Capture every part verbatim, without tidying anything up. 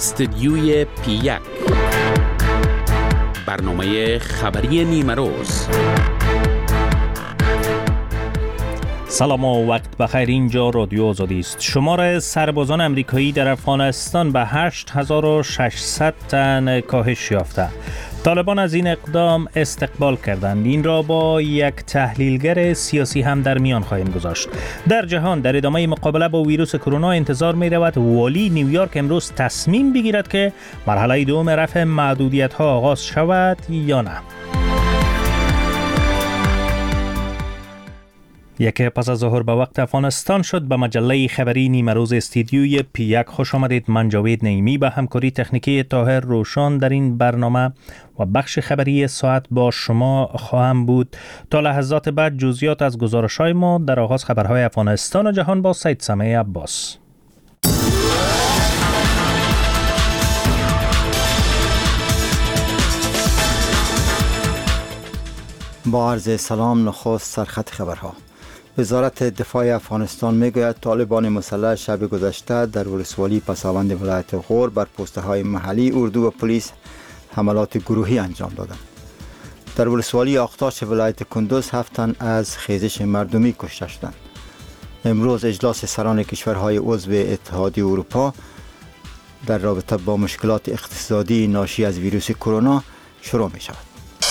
استدیوی پی یک، برنامه خبری نیمه روز. سلام و وقت بخیر. اینجا رادیو آزادی است. شمار سربازان امریکایی در افغانستان به هشت هزار و ششصد تن کاهش یافته. طالبان از این اقدام استقبال کردند. این را با یک تحلیلگر سیاسی هم در میان خواهیم گذاشت. در جهان در ادامه مقابله با ویروس کرونا انتظار می رود والی نیویورک امروز تصمیم بگیرد که مرحله دوم رفع محدودیت ها آغاز شود یا نه. یک پس از ظهر به وقت افغانستان شد. به مجله خبری نیمه روز استودیوی پی یک خوش آمدید. من جاوید نعیمی به همکاری تکنیکی طاهر روشن در این برنامه و بخش خبری ساعت با شما خواهم بود. تا لحظات بعد جزئیات از گزارش‌های ما. در آغاز خبرهای افغانستان و جهان با سید سمیع عباس. با عرض سلام، نخست سرخط خبرها. وزارت دفاع افغانستان میگوید طالبان مسلح شب گذشته در ولسوالی پساوند ولایت غور بر پسته های محلی اردو و پلیس حملات گروهی انجام دادند. در ولسوالی آختاش ولایت کندوز هفت تن از خیزش مردمی کشته شدند. امروز اجلاس سران کشورهای عضو اتحادیه اروپا در رابطه با مشکلات اقتصادی ناشی از ویروس کرونا شروع می شود.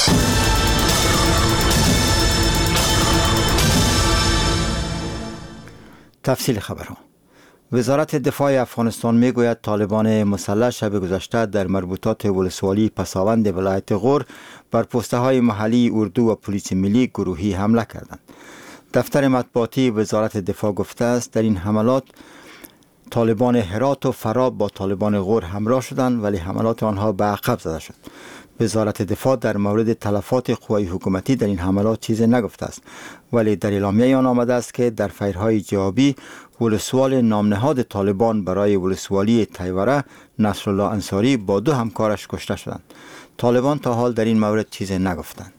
تفصیل خبرها. وزارت دفاع افغانستان میگوید طالبان مسلح شب گذشته در مربوطات ولسوالی پساوند ولایت غور بر پسته های محلی اردو و پلیس ملی گروهی حمله کردند. دفتر مطبوعاتی وزارت دفاع گفته است در این حملات طالبان هرات و فراب با طالبان غور همراه شدند، ولی حملات آنها به عقب زده شد. وزارت دفاع در مورد تلفات قوای حکومتی در این حملات چیزی نگفته است، ولی در اعلامیه آن آمده است که در فیرهای جوابی ولسوال نامنهاد طالبان برای ولسوالی تیوره نصرالله انصاری با دو همکارش کشته شدند. طالبان تا حال در این مورد چیزی نگفتند.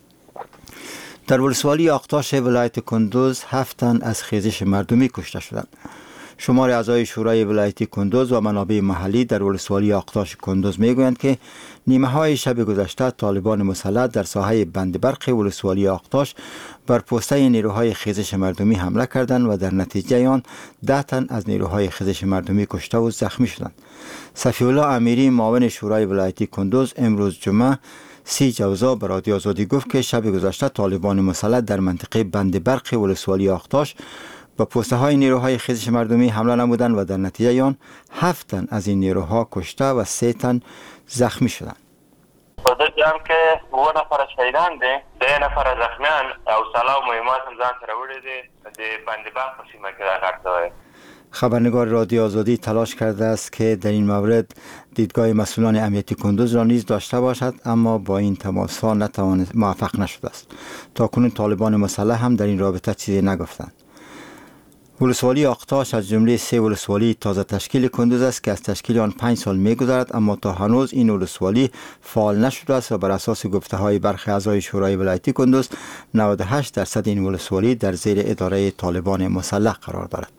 در ولسوالی آختاش ولایت کندوز هفت تن از خیزش مردمی کشته شدند. شمار اعضای شورای ولایتی کندوز و منابع محلی در ولسوالی آختاش کندوز میگویند که نیمه های شب گذشته طالبان مسلح در ساحه بند برق ولسوالی آختاش بر پسته نیروهای خیزش مردمی حمله کردند و در نتیجه آن ده تن از نیروهای خیزش مردمی کشته و زخمی شدند. صفی الله امیری معاون شورای ولایتی کندوز امروز جمعه سی جوزا به رادیو آزادی گفت که شب گذشته طالبان مسلح در منطقه بند برق ولسوالی آختاش با پسته های نیروهای خیزش مردمی حمله نمودند و در نتیجه آن هفت تن از این نیروها کشته و سه تن زخمی شدند. خودت هم که و نفر شهیدان دي، ده نفر زخمیان او سلاو مهمات هم ځان سره وړي دي د باندې باغ په سیمه کې راغلی. خبرنگار رادیو آزادی تلاش کرده است که در این مورد دیدگاه مسئولان امنیتی کندوز را نیز داشته باشد، اما با این تماس ها نتوانست موفق نشده است. تاکنون طالبان مسلح هم در این رابطه چیزی نگفتند. ولسوالی آختاش از جمله سه ولسوالی تازه تشکیل کندوز است که از تشکیل آن پنج سال می‌گذرد، اما تا هنوز این ولسوالی فعال نشده است و بر اساس گفته‌های برخی اعضای شورای ولایتی کندوز نود و هشت درصد این ولسوالی در زیر اداره طالبان مسلح قرار دارد.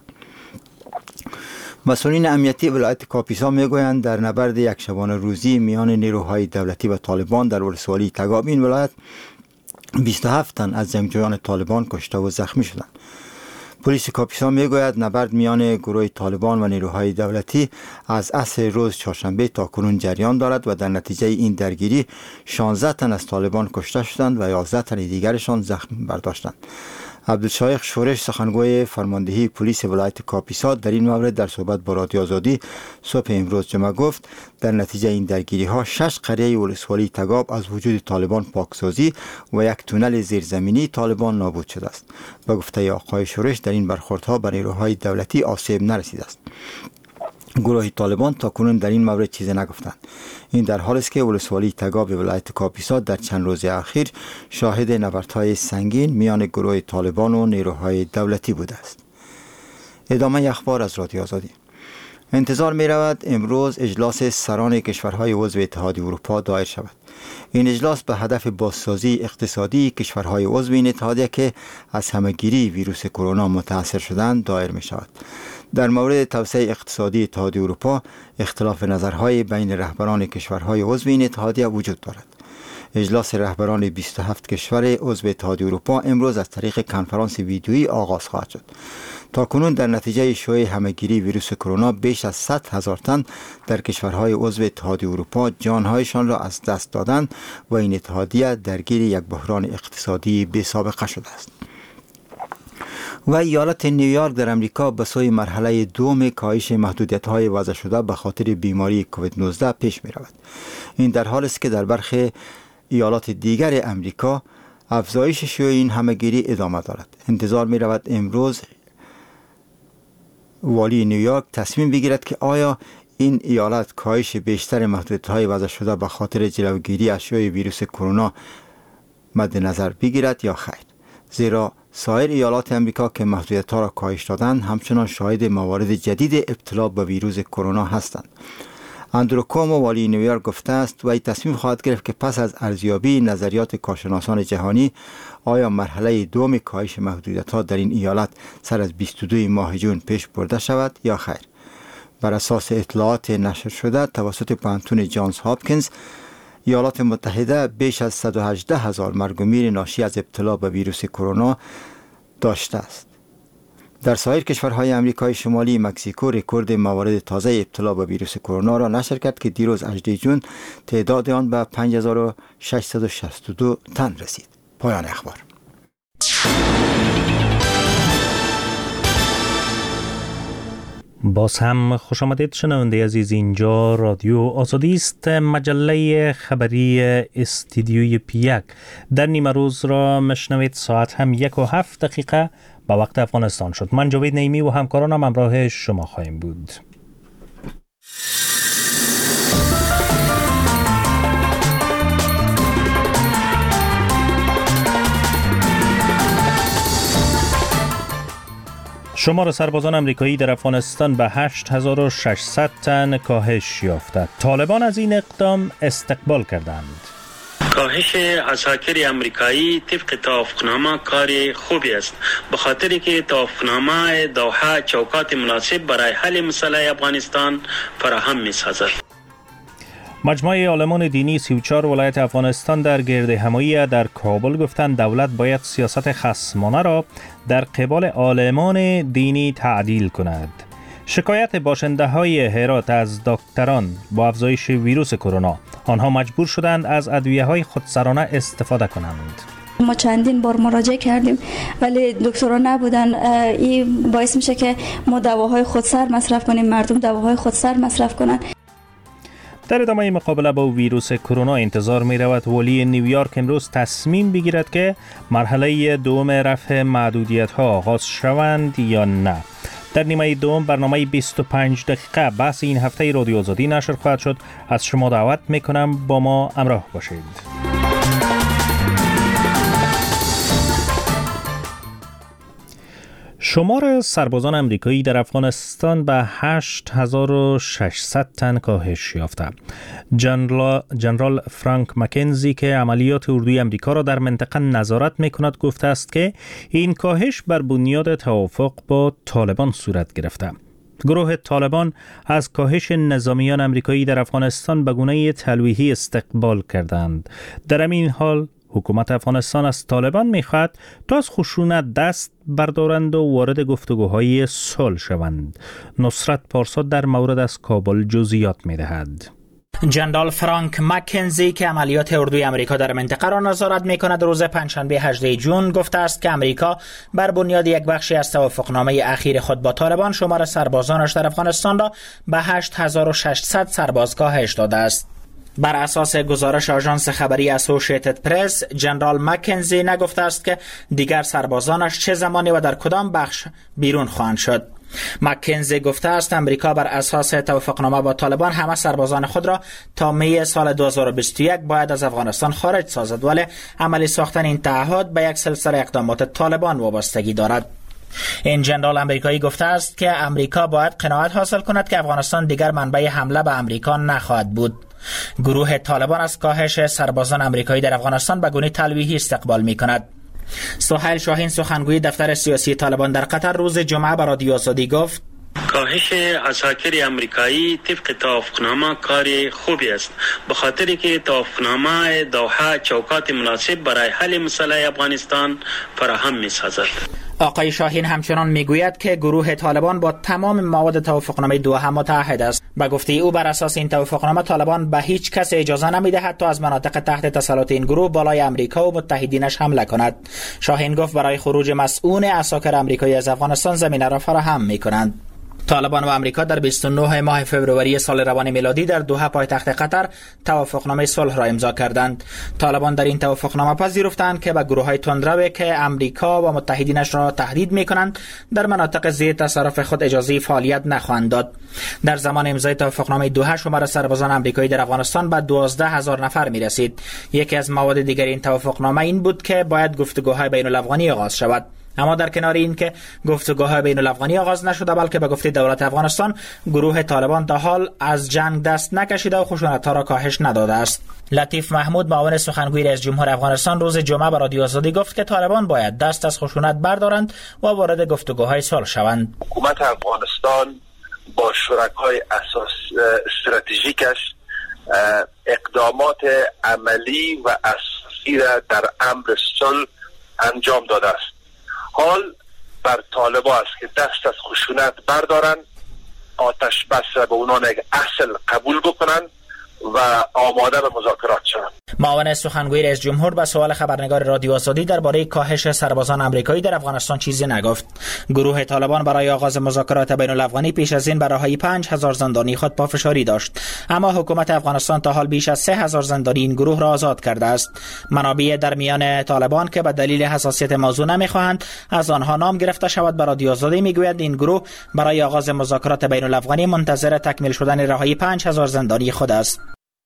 مسئولین امنیتی ولایت کاپیسا میگویند در نبرد یک شبانه روزی میان نیروهای دولتی و طالبان در ولسوالی تگاب این ولایت بیست و هفت تن از جنگجویان طالبان کشته و زخمی شدند. پلیس کاپیسا میگوید نبرد میان گروه طالبان و نیروهای دولتی از عصر روز چهارشنبه تا کنون جریان دارد و در نتیجه این درگیری شانزده تن از طالبان کشته شدند و یازده تن دیگرشان زخم برداشتند. عبدالشایخ شورش سخنگوی فرماندهی پلیس ولایت کاپیسا در این مورد در صحبت با رادیو آزادی صبح امروز جمعه گفت در نتیجه این درگیری ها شش قریه ولسوالی تگاب از وجود طالبان پاکسازی و یک تونل زیرزمینی طالبان نابود شده است. به گفته آقای شورش در این برخوردها به نیروهای دولتی آسیب نرسیده است. گروه طالبان تا کنون در این مورد چیزی نگفتند. این در حالی است که ولسوالی تگاب ولایت کاپیسا در چند روز اخیر شاهد نبردهای سنگین میان گروه طالبان و نیروهای دولتی بوده است. ادامه اخبار از رادیو آزادی. انتظار می رود امروز اجلاس سران کشورهای عضو اتحادیه اروپا دایر شود. این اجلاس به هدف بازسازی اقتصادی کشورهای عضو این اتحادیه که از همهگیری ویروس کرونا متاثر شدند دایر می شود. در مورد توسعه اقتصادی اتحادیه اروپا اختلاف نظرهای بین رهبران کشورهای عضو این اتحادیه وجود دارد. اجلاس رهبران بیست و هفت کشور عضو اتحادیه اروپا امروز از طریق کنفرانس ویدیویی آغاز خواهد شد. تاکنون در نتیجه شیوع همهگیری ویروس کرونا بیش از صد هزار تن در کشورهای عضو اتحادیه اروپا جانهایشان را از دست دادند و این اتحادیه درگیر یک بحران اقتصادی بی سابقه شده است. و ایالت نیویورک در امریکا به سوی مرحله دوم کاهش محدودیت‌های وضع شده به خاطر بیماری کووید نوزده پیش می رود. این در حالی است که در برخی ایالات دیگر امریکا افزایش شیوع این همهگیری ادامه دارد. انتظار می رود امروز والی نیویورک تصمیم بگیرد که آیا این ایالت کاهش بیشتر محدودیت‌های وضع شده به خاطر جلوگیری از شیوع ویروس کرونا مد نظر بگیرد یا خیر. زیرا سایر ایالات امریکا که محدودیت‌ها را کاهش دادند همچنان شاهد موارد جدید ابتلا به ویروس کرونا هستند. اندرو کومو والی نیویورک گفته است و این تصمیم خواهد گرفت که پس از ارزیابی نظریات کارشناسان جهانی آیا مرحله دوم کاهش محدودیت‌ها در این ایالت سر از بیست و دو ماه جون پیش برده شود یا خیر. بر اساس اطلاعات نشر شده توسط پانتون جانز هاپکینز، ایالات متحده بیش از صد و هجده هزار مرگ و میر ناشی از ابتلا به ویروس کرونا داشته است. در سایر کشورهای امریکای شمالی، مکزیکو رکورد موارد تازه ابتلا به ویروس کرونا را نشر کرد که دیروز هجدهم جون تعداد آن به پنج هزار و ششصد و شصت و دو تن رسید. پایان اخبار. باز هم خوش آمدید شنونده عزیز، اینجا رادیو آزادی است. مجله خبری استودیوی پی یک در نیمه روز را مشنوید. ساعت هم یک و هفت دقیقه به وقت افغانستان شد. من جاوید نعیمی و همکارانم همراه شما خواهیم بود. شمار سربازان امریکایی در افغانستان به هشت هزار و ششصد تن کاهش یافته. طالبان از این اقدام استقبال کردند. کاهش عساکر امریکایی طبق توافقنامه کار خوبی است، به خاطر که توافقنامه دوحه چوکات مناسب برای حل مسئله افغانستان فراهم می‌سازد. مجموعه عالمان دینی سی و چهار ولایت افغانستان در گرد همایی در کابل گفتند دولت باید سیاست خصمانه را در قبال عالمان دینی تعدیل کند. شکایت باشنده های هرات از دکتران با افزایش ویروس کرونا، آنها مجبور شدند از ادویه های خودسرانه استفاده کنند. ما چندین بار مراجعه کردیم ولی دکترها نبودن. این باعث میشه که ما دواهای خودسر مصرف کنیم، مردم دواهای خودسر مصرف کنند. در ادامه مقابله با ویروس کرونا انتظار می رود والی نیویورک امروز تصمیم بگیرد که مرحله دوم رفع محدودیت ها آغاز شوند یا نه. در نیمه دوم برنامه بیست و پنج دقیقه بحث این هفته رادیو آزادی نشر خواهد شد. از شما دعوت می کنم با ما همراه باشید. شمار سربازان امریکایی در افغانستان به هشت هزار و ششصد تن کاهش یافته. جنرال فرانک مکنزی که عملیات اردوی امریکا را در منطقه نظارت می‌کند گفته است که این کاهش بر بنیاد توافق با طالبان صورت گرفته. گروه طالبان از کاهش نظامیان امریکایی در افغانستان به گونه تلویحی استقبال کردند. در همین حال حکومت افغانستان از طالبان می‌خواهد تا از خشونت دست بردارند و وارد گفتگوهای صلح شوند. نصرت پارسا در مورد از کابل جزئیات می‌دهد. جنرال فرانک مکنزی که عملیات اردوی امریکا در منطقه را نظارت می‌کند روز پنجشنبه هجدهم جون گفته است که امریکا بر بنیاد یک بخشی از توافقنامه اخیر خود با طالبان شمار سربازانش در افغانستان را به هشت هزار و ششصد سرباز کاهش داده است. بر اساس گزارش آژانس خبری اسوسییتد پرس، جنرال مکنزی نگفته است که دیگر سربازانش چه زمانی و در کدام بخش بیرون خواهند شد. مکنزی گفته است امریکا بر اساس توافقنامه با طالبان همه سربازان خود را تا می سال دو هزار و بیست و یک باید از افغانستان خارج سازد، ولی عملی ساختن این تعهد به یک سلسله اقدامات طالبان وابستگی دارد. این ژنرال آمریکایی گفته است که آمریکا باید قناعت حاصل کند که افغانستان دیگر منبع حمله به آمریکا نخواهد بود. گروه طالبان از کاهش سربازان آمریکایی در افغانستان به گونه تلویحی استقبال می‌کند. سهیل شاهین سخنگوی دفتر سیاسی طالبان در قطر روز جمعه به رادیو آزادی گفت کاهش عساکر امریکایی طبق توافقنامه کار خوبی است، به خاطری که توافقنامه دوحه چوکات مناسب برای حل مسئله افغانستان فراهم می‌سازد. آقای شاهین همچنان میگوید که گروه طالبان با تمام مواد توافقنامه دوحه متحد است. به گفته او بر اساس این توافقنامه طالبان به هیچ کس اجازه نمیدهد تا از مناطق تحت تسلط این گروه بالای امریکا و متحدینش حمله کند. شاهین گفت برای خروج مسئول عساکر امریکایی از افغانستان زمینه را فراهم میکنند. طالبان و آمریکا در بیست و نه ماه فوریه سال روان میلادی در دوحه پایتخت قطر توافقنامه صلح را امضا کردند. طالبان در این توافقنامه پذیرفتند که به گروه‌های تندرو که آمریکا و متحدینش را تهدید می‌کنند در مناطق زیر تصرف خود اجازه فعالیت نخواهند داد. در زمان امضای توافقنامه دوحه شمار سربازان آمریکایی در افغانستان به دوازده هزار نفر می‌رسید. یکی از مواد دیگر این توافقنامه این بود که باید گفتگوهای بین‌الافغانی آغاز شود. اما در کنار این که گفتگوهای بین الافغانی آغاز نشده، بلکه به گفته دولت افغانستان گروه طالبان تا حال از جنگ دست نکشیده و خشونت‌ها را کاهش نداده است. لطیف محمود معاون سخنگوی رئیس جمهور افغانستان روز جمعه به رادیو آزادی گفت که طالبان باید دست از خشونت بردارند و وارد گفتگوهای صلح شوند. حکومت افغانستان با شرکای اساس استراتژیکش اقدامات عملی و اساسی را در امر صلح انجام داده است. حال بر طالبان است که دست از خشونت بردارن، آتش بس را به عنوان یک اصل قبول بکنن و آماده به مذاکرات شوند. معاون سخنگوی رئیس جمهور به سوال خبرنگار رادیو آزادی درباره کاهش سربازان آمریکایی در افغانستان چیزی نگفت. گروه طالبان برای آغاز مذاکرات بین الافغانی پیش از این برای پنج هزار زندانی خود پافشاری داشت، اما حکومت افغانستان تا حال بیش از سه هزار زندانی این گروه را آزاد کرده است. منابع در میان طالبان که به دلیل حساسیت موضوع نمیخواهند از آنها نام گرفته شود به رادیو آزادی میگویند این گروه برای آغاز مذاکرات بین الافغانی منتظر تکمیل شدن رهایی پنج هزار زندانی خود است.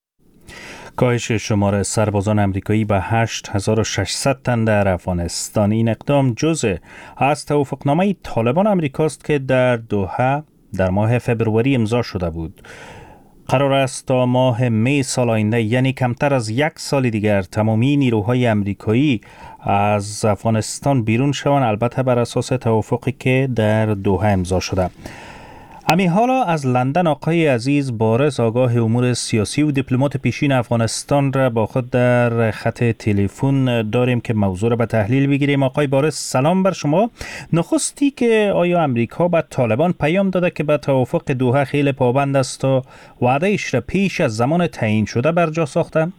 کاهش شمار سربازان آمریکایی به هشت هزار و ششصد تن در افغانستان. این اقدام جزء از توافقنامه طالبان آمریکاست که در دوحه در ماه فبروری امضا شده بود. قرار است تا ماه می سال آینده، یعنی کمتر از یک سال دیگر، تمامی نیروهای آمریکایی از افغانستان بیرون شوند، البته بر اساس توافقی که در دوحه امضا شده. امی حالا از لندن آقای عزیز بارز آگاه امور سیاسی و دیپلمات پیشین افغانستان را با خود در خط تلفن داریم که موضوع را به تحلیل بگیریم. آقای بارز سلام بر شما. نخستی که آیا امریکا به طالبان پیام داده که به توافق دوحه خیلی پابند است و وعده ایش را پیش از زمان تعیین شده بر جا ساخته؟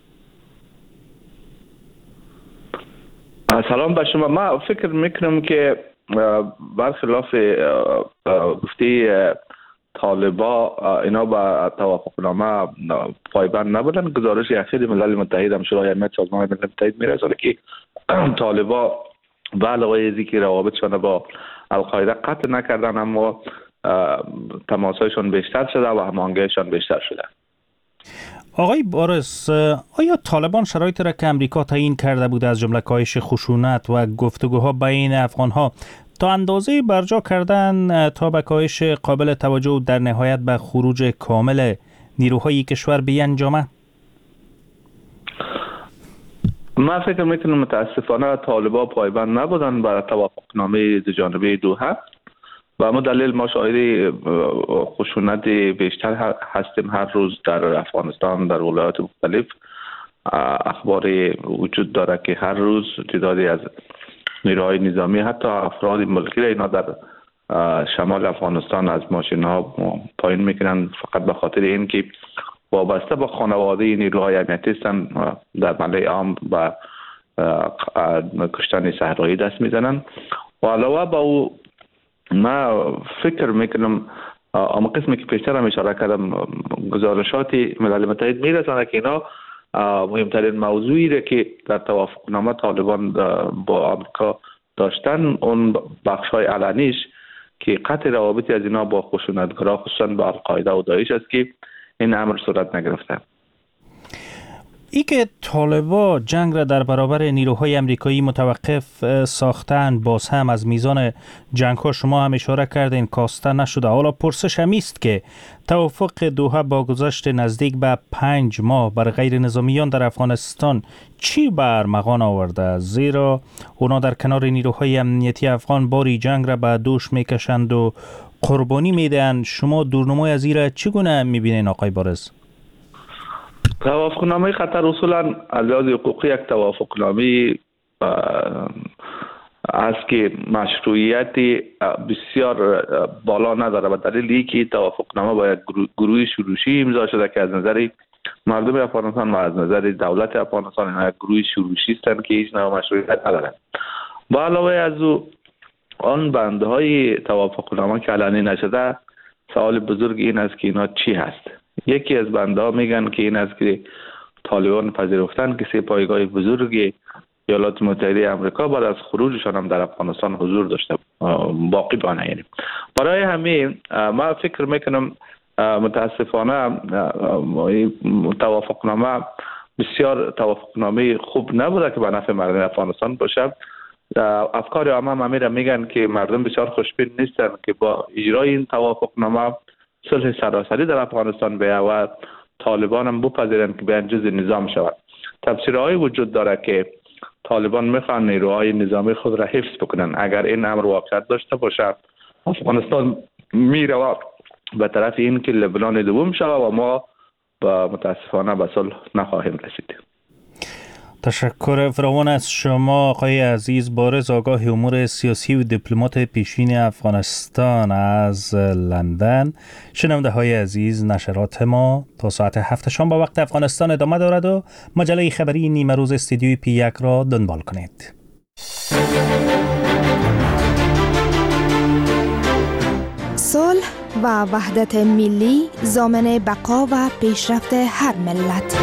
سلام بر شما. من فکر میکنم که برخلاف گفته طالبا اینا با توافقنامه پایبند نبودن. گزارش اخیر ملل متحد هم شورای امنیت سازمان ملل متحد میرسونه که طالبا به علاوه از اینکه روابطشان با القاعده قطع نکردن، اما تماسایشان بیشتر شده و هماهنگیشان بیشتر شده. آقای بارز، آیا طالبان شرایط را که امریکا تعیین کرده بود از جمله کاهش خشونت و گفتگوها بین افغانها تا اندازه برجا کردن تا به کاهش قابل توجه و در نهایت به خروج کامل نیروهای کشور بیانجامه؟ من فکر میکنم متاسفانه طالبان پایبند نبودن بر توافقنامه دوجانبه دوحه و اما دلیل ما شاهد خشونت بیشتر هستیم. هر روز در افغانستان در ولایات مختلف اخبار وجود داره که هر روز تعدادی از نیروهای نظامی، حتی افراد ملکی را اینا در شمال افغانستان از ماشین ها پایین میکنن فقط به خاطر این که وابسته با خانواده نیروهای امنیتی هستن، در محله عام و کشتن صحرایی دست میزنن. و علاوه با او ما فکر میکنم اما قسمی که پیشتر هم اشاره کردم گزارشات ملل متحد میرسانه که اینا مهمترین موضوعی را که در توافقنامه طالبان با آمریکا داشتن اون بخش‌های علنیش که قطع روابطی از اینا با خشونتگرا خصوصا با القاعده و داعش است که این امر صورت نگرفته. ای که طالبا جنگ را در برابر نیروهای امریکایی متوقف ساختن، باز هم از میزان جنگ ها شما هم اشاره کردین کاسته نشده. حالا پرسش هم است که توافق دوحه با گذشت نزدیک به پنج ماه بر غیر نظامیان در افغانستان چی بر مغان آورده؟ زیرا اونا در کنار نیروهای امنیتی افغان باری جنگ را به دوش میکشند و قربانی میدن. شما دورنمای از این را چگونه میبینین آقای بارز؟ توافقنامه قطر اصولا از لحاظ حقوقی یک توافقنامه است که مشروعیت بسیار بالا نداره و دلیل اینکه توافقنامه با یک گروه شروشی امضا شده که از نظر مردم افغانستان و از نظر دولت افغانستان اینها یک گروه شروشی هستند که هیچ نوع مشروعیت ندارند. با علاوه از او آن بندهای توافقنامه که علنی نشده، سوال بزرگ این است که اینا چی هست؟ یکی از بندها میگن که این است که طالبان پذیرفتن که سه پایگاه بزرگ ایالات متحده آمریکا بعد از خروجشان هم در افغانستان حضور داشته باقی بانه. یعنی برای همین ما فکر میکنم متاسفانه توافقنامه بسیار توافقنامه خوب نبوده که به نفع مردم افغانستان باشه. افکار عامه امیر میگن که مردم بسیار خوشبین نیستن که با اجرای این توافقنامه صلح سراسری در افغانستان بیاید و طالبان هم بپذیرند که بیان جزء نظام شود. تفسیرهای وجود داره که طالبان میخوان نیروهای نظامی خود را حفظ بکنن. اگر این امر واقعیت داشته باشه، افغانستان میره به طرف این که لبنان دوم شود و ما با متاسفانه به صلح نخواهیم رسید. تشکر فراوان از شما آقای عزیز بارز، آگاه امور سیاسی و دیپلمات پیشین افغانستان از لندن. شنونده های عزیز، نشرات ما تا ساعت هفت شام با وقت افغانستان ادامه دارد و مجله خبری نیمه روز استودیوی پی یک را دنبال کنید. صلح و وحدت ملی ضامن بقا و پیشرفت هر ملت.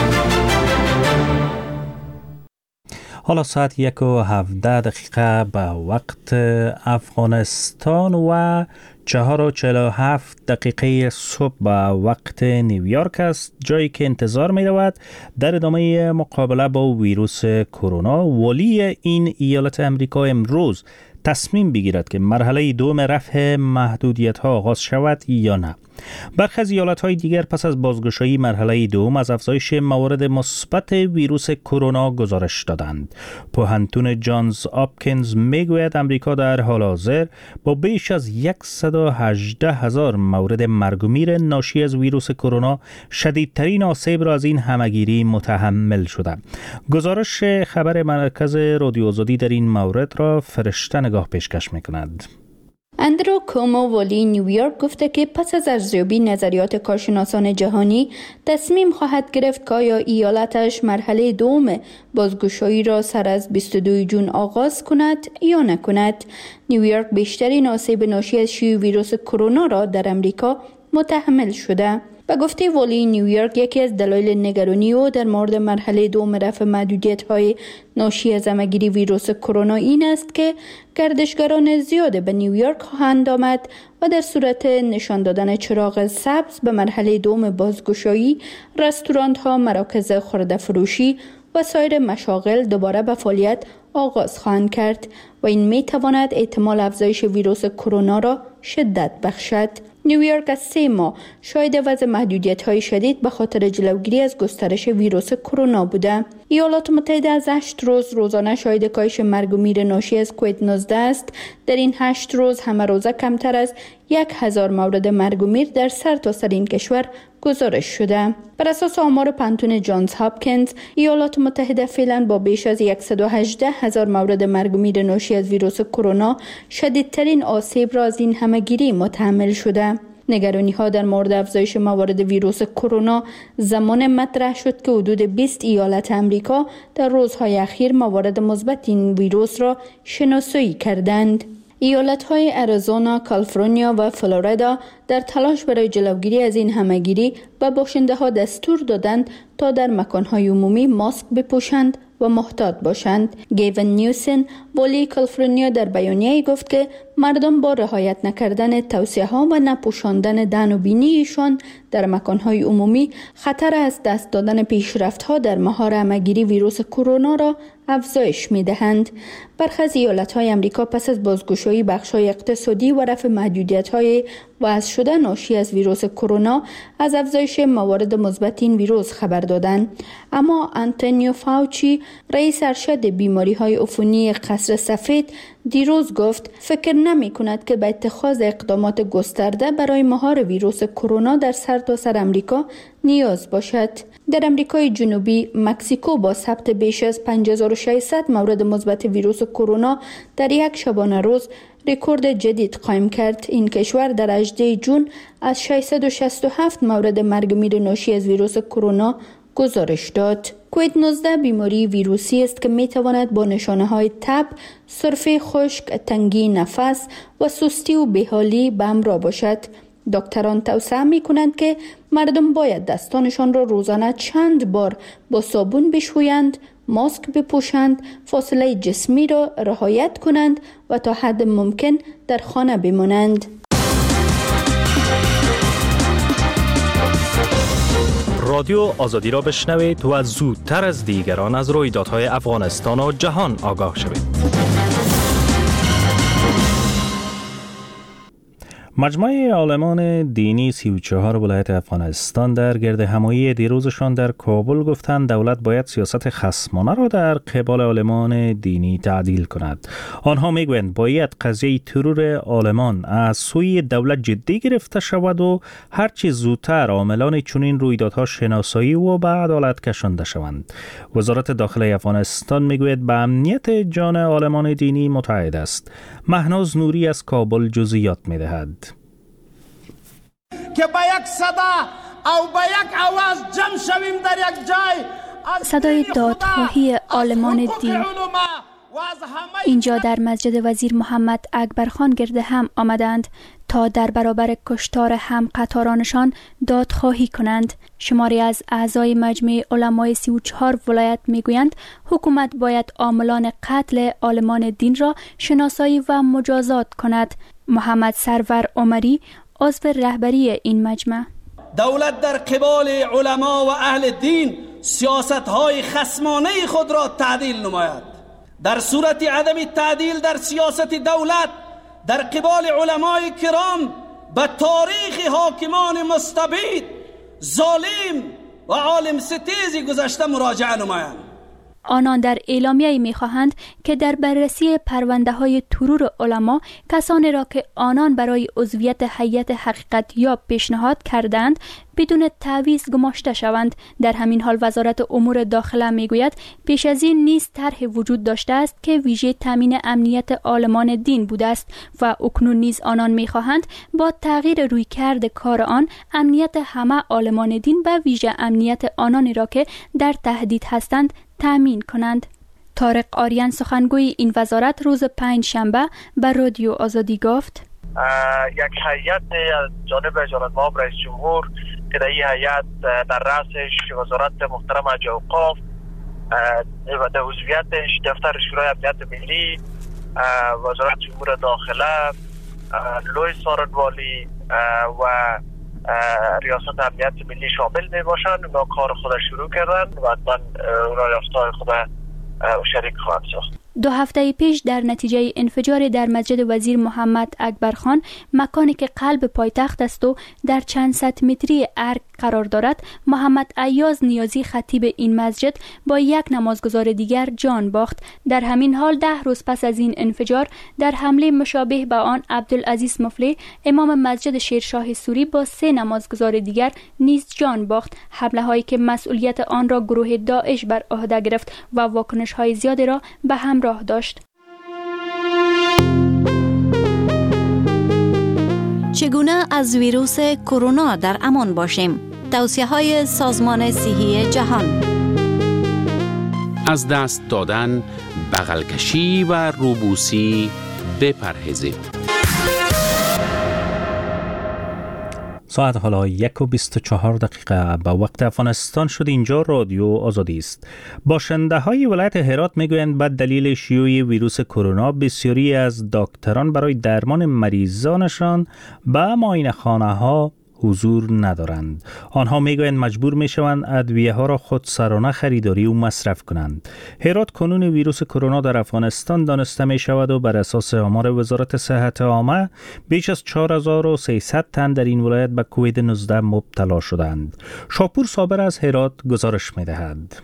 حالا ساعت یک و هفده دقیقه به وقت افغانستان و چهار و چهل و هفت دقیقه صبح به وقت نیویورک است، جایی که انتظار می رود در ادامه مقابله با ویروس کرونا ولی این ایالت امریکا امروز تصمیم بگیرد که مرحله دوم رفع محدودیت ها آغاز شود یا نه. برخی از ایالت‌های دیگر پس از بازگشایی مرحله دوم از افزایش موارد مثبت ویروس کرونا گزارش دادند. پوهنتون جانز آپکینز میگوید امریکا در حال حاضر با بیش از صد و هجده هزار مورد مرگ و میر ناشی از ویروس کرونا شدیدترین آسیب را از این همهگیری متحمل شده. گزارش خبر مرکز رادیو آزادی در این مورد را فرشته نگاه پیشکش می‌کند. اندرو کومو ولی نیویورک گفته که پس از ارزیابی نظریات کارشناسان جهانی تصمیم خواهد گرفت که آیا ایالتش مرحله دوم بازگشایی را سر از بیست و دوم جون آغاز کند یا نکند. نیویورک بیشترین آسیب ناشی از شیوع ویروس کرونا را در امریکا متحمل شده. به گفته ولی نیویورک یکی از دلایل نگرانی او در مورد مرحله دوم رفع محدودیت‌های ناشی از همه‌گیری ویروس کرونا این است که گردشگران زیاد به نیویورک خواهند آمد و در صورت نشان دادن چراغ سبز به مرحله دوم بازگشایی رستوران‌ها، مراکز خورده فروشی و سایر مشاغل دوباره به فعالیت آغاز خواهند کرد و این می تواند احتمال افزایش ویروس کرونا را شدت بخشد. نیویورک از سه ماه شاهد وضع محدودیت‌های شدید به خاطر جلوگیری از گسترش ویروس کرونا بوده. ایالات متحده از هشت روز روزانه شاهد کاهش مرگ و میر ناشی از کووید نوزده است. در این هشت روز همه روزه کمتر از یک هزار مورد مرگ و میر در سرتاسر این کشور گزارش شده. بر اساس آمار پنتون جانز هاپکینز، ایالات متحده فعلا با بیش از صد و هجده هزار مورد مرگ و میر ناشی از ویروس کرونا شدیدترین آسیب را از این همهگیری متحمل شده. نگرانی ها در مورد افزایش موارد ویروس کرونا زمان مطرح شد که حدود بیست ایالت امریکا در روزهای اخیر موارد مثبت این ویروس را شناسایی کردند. ایالت‌های اریزونا، کالیفرنیا و فلوریدا در تلاش برای جلوگیری از این همهگیری به باشنده‌ها دستور دادند تا در مکان‌های عمومی ماسک بپوشند و محتاط باشند. گیون نیوسن، والی کالیفرنیا در بیانیه‌ای گفت که مردم با رعایت نکردن توصیه‌ها و نپوشاندن دهن و بینیشان در مکان‌های عمومی خطر از دست دادن پیشرفت‌ها در مهار همه‌گیری ویروس کرونا را افزایش می‌دهند. برخی از ایالت‌های آمریکا پس از بازگشایی بخش‌های اقتصادی و رفع محدودیت‌های وضع شده ناشی از ویروس کرونا از افزایش موارد مثبت این ویروس خبر دادند. اما آنتونیو فاوچی، رئیس ارشد بیماری‌های عفونی قصر سفید، دیروز گفت فکر نمی‌کند که به اتخاذ اقدامات گسترده برای مهار ویروس کرونا در سرتاسر آمریکا نیاز باشد. در آمریکای جنوبی، مکزیکو با ثبت بیش از پنج هزار و ششصد مورد مثبت ویروس کرونا در یک شبانه روز رکورد جدید قائم کرد. این کشور در هجدهم ژوئن از ششصد و شصت و هفت مورد مرگ میر ناشی از ویروس کرونا گزارش داد. کووید نوزده بیماری ویروسی است که می تواند با نشانه های تب، سرفه خشک، تنگی نفس و سستی و بیحالی به همراه باشد. دکتران توصیه می کنند که مردم باید دستانشان را روزانه چند بار با صابون بشویند، ماسک بپوشند، فاصله جسمی را رعایت کنند و تا حد ممکن در خانه بمانند. رادیو آزادی را بشنوید و زودتر از دیگران از رویدادهای افغانستان و جهان آگاه شوید. مجموعه عالمان دینی سی و چهار ولایت افغانستان در گرد همایی دیروزشان در کابل گفتند دولت باید سیاست خصمانه را در قبال عالمان دینی تعدیل کند. آنها میگویند باید قضیه ترور عالمان از سوی دولت جدی گرفته شود و هرچی زودتر عاملان چنین رویدادها شناسایی و به عدالت کشانده شوند. وزارت داخله افغانستان میگوید به امنیت جان عالمان دینی متعهد است. مهناز نوری از کابل جزئیات میدهد. که با یک صدا او با یک آواز جمع شویم در یک جای صدای دادخواهی عالمان دین. اینجا در مسجد وزیر محمد اکبرخان گرد هم آمدند تا در برابر کشتار هم قطارانشان دادخواهی کنند. شماری از اعضای مجمع علمای سی و چهار ولایت میگویند حکومت باید عاملان قتل عالمان دین را شناسایی و مجازات کند. محمد سرور عمری عضو رهبری این مجمع: دولت در قبال علما و اهل دین سیاست‌های خصمانه خود را تعدیل نماید. در صورت عدم تعدیل در سیاست دولت در قبال علمای کرام به تاریخ حاکمان مستبد، ظالم و عالم ستیزی گذشته مراجعه نمایند. آنان در اعلامیه می‌خواهند که در بررسی پرونده‌های ترور علما کسانی را که آنان برای عضویت هیئت حقیقت یاب پیشنهاد کردند بدون تعویض گماشته شوند. در همین حال وزارت امور داخله میگوید پیش از این نیز طرح وجود داشته است که ویژه تامین امنیت عالمان دین بوده است و اکنون نیز آنان میخواهند با تغییر رویکرد کار آن امنیت همه عالمان دین و ویژه امنیت آنانی را که در تهدید هستند تامین کنند. طارق آریان سخنگوی این وزارت روز پنج شنبه به رادیو آزادی گفت: یک هیئت از جانب جناب معاون رئیس جمهور که در این هیئت در رأسش وزارت محترم حاج اوقاف و در عضویتش دفتر شورای امنیت ملی، وزارت امور داخله، لوی سارنوالی و ریاست امنیت ملی شامل می باشند. اونا کار خود شروع کردن و من اونا یافته‌های خود شریک خواهم ساخت. دو هفته پیش در نتیجه انفجار در مسجد وزیر محمد اکبرخان، مکانی که قلب پایتخت است و در چند صد متری ارگ قرار دارد، محمد ایاز نیازی خطیب این مسجد با یک نمازگزار دیگر جان باخت. در همین حال ده روز پس از این انفجار در حمله مشابه به آن عبدالعزیز مفلی امام مسجد شیرشاه سوری با سه نمازگزار دیگر نیز جان باخت. حمله هایی که مسئولیت آن را گروه داعش بر عهده گرفت و واکنش های زیادی را به همراه داشت. چگونه از ویروس کرونا در امان باشیم؟ توصیه‌های سازمان صحی جهان: از دست دادن، بغل کشی و روبوسی بپرهیزید. ساعت حالا یک و بیست و چهار دقیقه به وقت افغانستان شد. اینجا رادیو آزادی است. باشنده های ولایت هرات میگویند به دلیل شیوع ویروس کرونا بسیاری از دکتران برای درمان مریضانشان به معاینه خانه ها حضور ندارند. آنها میگویند مجبور میشوند ادویه ها را خودسرانه خریداری و مصرف کنند. هرات کنون ویروس کرونا در افغانستان دانسته می شود و بر اساس آمار وزارت صحت عامه بیش از چهار هزار و سیصد تن در این ولایت به کووید نوزده مبتلا شدند. شاپور صابر از هرات گزارش می دهد.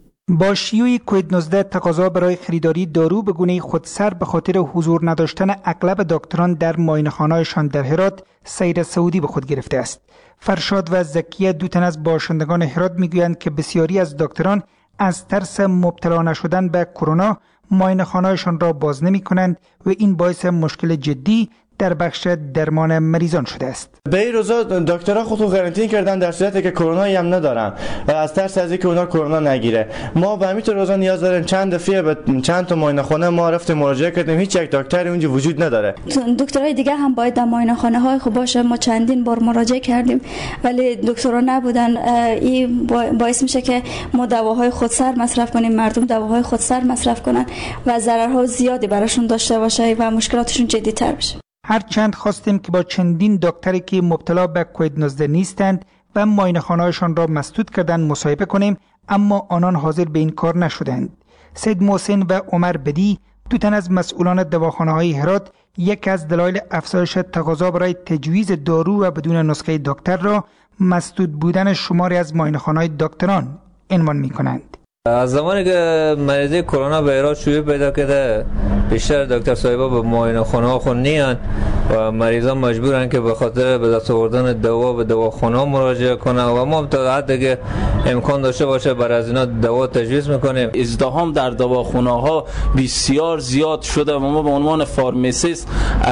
با شیوع کووید نوزده تقاضا برای خریداری دارو به گونه خودسر به خاطر حضور نداشتن اغلب دکتران در معاینه‌خانه‌هایشان در هرات سیر صعودی به خود گرفته است. فرشاد و زکیه دو تن از باشندگان هرات میگویند که بسیاری از دکتران از ترس مبتلا نشدن به کرونا معاینه‌خانه‌هایشان را باز نمی‌کنند و این باعث مشکل جدی در بخش درمان مریضان شده است. به این روزا دکترها خودشون قرنطینه کردن در صورتی که کرونا هم ندارن از ترس از اینکه اونا کرونا نگیره. ما به همین روزا نیاز داریم چند دفعه به چند تا معاینه‌خانه ما رفتیم مراجعه کردیم، هیچ یک دکتری اونجا وجود نداره. دکترای دیگه هم باید در معاینه‌خانه های خوب باشه. ما چندین بار مراجعه کردیم ولی دکترها نبودن. این باعث میشه که ما دواهای خودسر مصرف کنیم، مردم دواهای خودسر مصرف کنن و ضررها زیادی براشون داشته باشه و مشکلاتشون جدی‌تر بشه. هرچند خواستیم که با چندین دکتری که مبتلا به کووید نوزده نیستند و معاینه‌خانه‌هایشان را مسدود کردند مصاحبه کنیم، اما آنان حاضر به این کار نشدند. سید محسن و عمر بدی دو تن از مسئولان دواخانه‌های هرات یک از دلایل افزایش تقاضا برای تجویز دارو و بدون نسخه دکتر را مسدود بودن شماری از معاینه‌خانه‌های دکتران عنوان می‌کنند. از زمانی که مریضی کرونا به ایران شیوع پیدا کرده بیشتر دکتر صاحبا به معاینه‌خانه ها خود نیان و مریضان مجبورن که به خاطر به دست آوردن دوا به دواخانه مراجعه کنن و ما تا حدی که امکان داشته باشه برای از اینا دوا تجویز میکنیم. ازدحام در دواخانه ها بسیار زیاد شده و ما به عنوان فارماسیست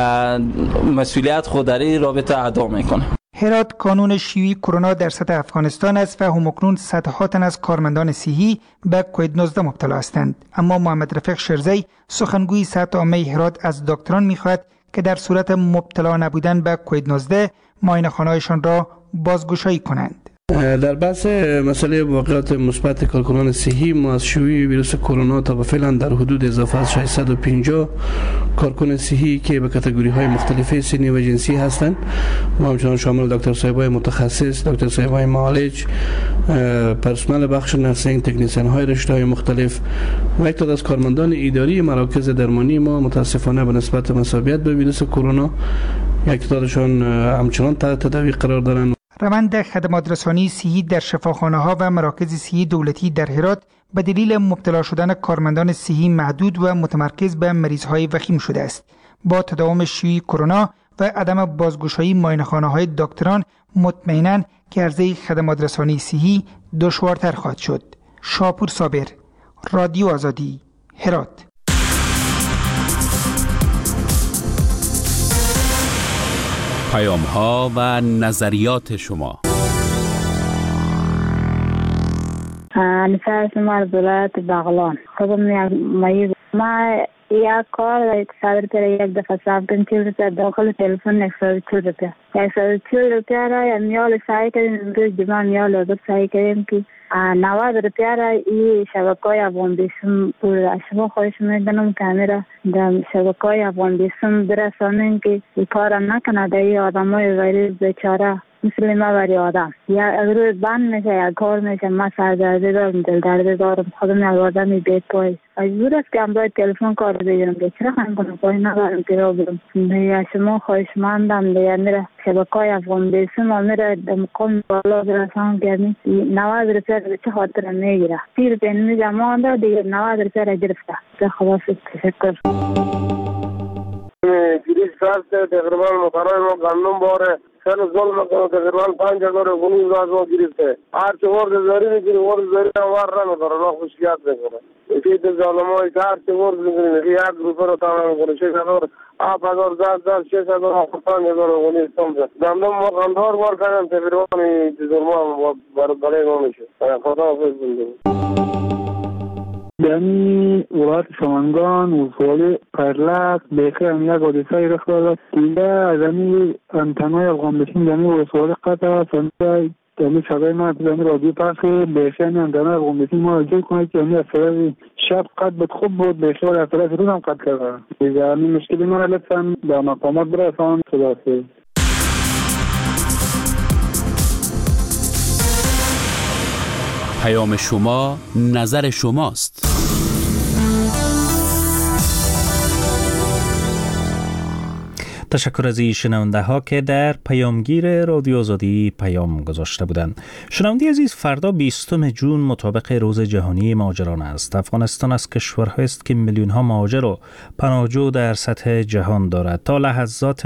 مسئولیت خود در این رابطه ادا میکنیم. هرات کانون شیوع کرونا در سطح افغانستان است و همکنون صدها تن از کارمندان صحی به کووید نوزده مبتلا هستند. اما محمد رفیق شرزی سخنگوی صحت عامه هرات از دکتران می‌خواهد که در صورت مبتلا نبودن به کووید نوزده معاینه‌خانه‌هایشان را بازگشایی کنند. در بحث مسئله واقعات مثبت کارکنان صحی، ما از شیوع ویروس کرونا تا به فعلا در حدود اضافه از ششصد و پنجاه کارکن صحی که به کاتگوری‌های مختلف سنی و جنسی هستند و همچنان شامل دکتر صاحبای متخصص، دکتر صاحبای معالج، پرسنل بخش نرسینگ، تکنیسیان‌های رشته‌های مختلف و یک تعداد از کارمندان اداری مراکز درمانی ما متاسفانه به نسبت مسئولیت به ویروس کرونا یک تعدادشان همچنان تحت تداوی قرار دارند. روند خدمات رسانی صحی در شفاخانه‌ها و مراکز صحی دولتی در هرات به دلیل مبتلا شدن کارمندان صحی محدود و متمرکز به مریض‌های وخیم شده است. با تداوم شیوع کرونا و عدم بازگشایی معاینه‌خانه‌های دکتران مطمئناً که عرضه خدمات رسانی صحی دشوارتر خواهد شد. شاپور صابر، رادیو آزادی، هرات. پیام ها و نظریات شما. انیسه هستم از ولایت بغلان. خودم یک مریض. ما یک کار یک صدر پر یک دفعه صرف کردم چهل روپیه داخل تلفن یک صد و چهل روپیه. یک صد و چهل روپیه را یا میال سعی کردیم امروز جمعه میال آزاد سعی کردیم که نود روپیه را این شبکه‌های افغان بیسم بود. شما خواهش میکنم که همه در شبکه‌های افغان بیسم برسانیم که این کار نکنه در این آدمای غریب بیچاره مثل ما بری آدم. یا اگر بند میشه یا کار میشه ما سردرده دارم دل درده دارم خودم یک آدمی بیت پای مجبور است که هم باید تلفن کار بگیرم که چرا خواهیم کنم پای ندارم که را برم. یا شما خواهش مندم دیگه میره شبکه‌های افغان بیسم و میره در مقام بالا برسان کردیم نود روپیه به چه خاطر میگیره سی روپیه نمیگه مانده دیگه نود روپیه را گرفته. به خدا تشکر. گریز فرست تقریبا مقرار ما گندم باره سر ظلم کنه تقریبا پنج هزار و گونیز از ما گرفته. هرچه ورد زاری میگیری ورد زاری هم ور را میکنه نا خوشیت میکنه. اکی تو ظالم های که هرچه ورد میگیری یک روپه رو تمام میکنه شش هزار آپ هزار زد زد شش هزار آپ پنج هزار و گونیز سمزه. گندم ما گندار بار کردم تقریبا ظلم هم برای ما میشه. خدا حافظ بنده. دمی ولایت سمنگان و سوالی پرلک بیخی هم یک حادثه رخ داده دیگه از امی انتنای افغان بشین دمی و سوالی قطع سنده دمی شبه ما دمی رادیو پخی بیخی همی انتنای افغان بشین ما رجوع کنید که همی از طرف شب قد بود خوب بود بیخی ولی از طرف روز هم قد کرده دیگه همی مشکلی ما لطفا در مقامات برسان خدا سید. پیام شما نظر شماست. تشکر از این شنونده ها که در پیامگیر رادیو آزادی پیام گذاشته بودند. شنونده عزیز، فردا بیستم جون مطابق روز جهانی مهاجران است. افغانستان از کشورهایی است که میلیون ها مهاجر و پناهجو در سطح جهان دارد. تا لحظات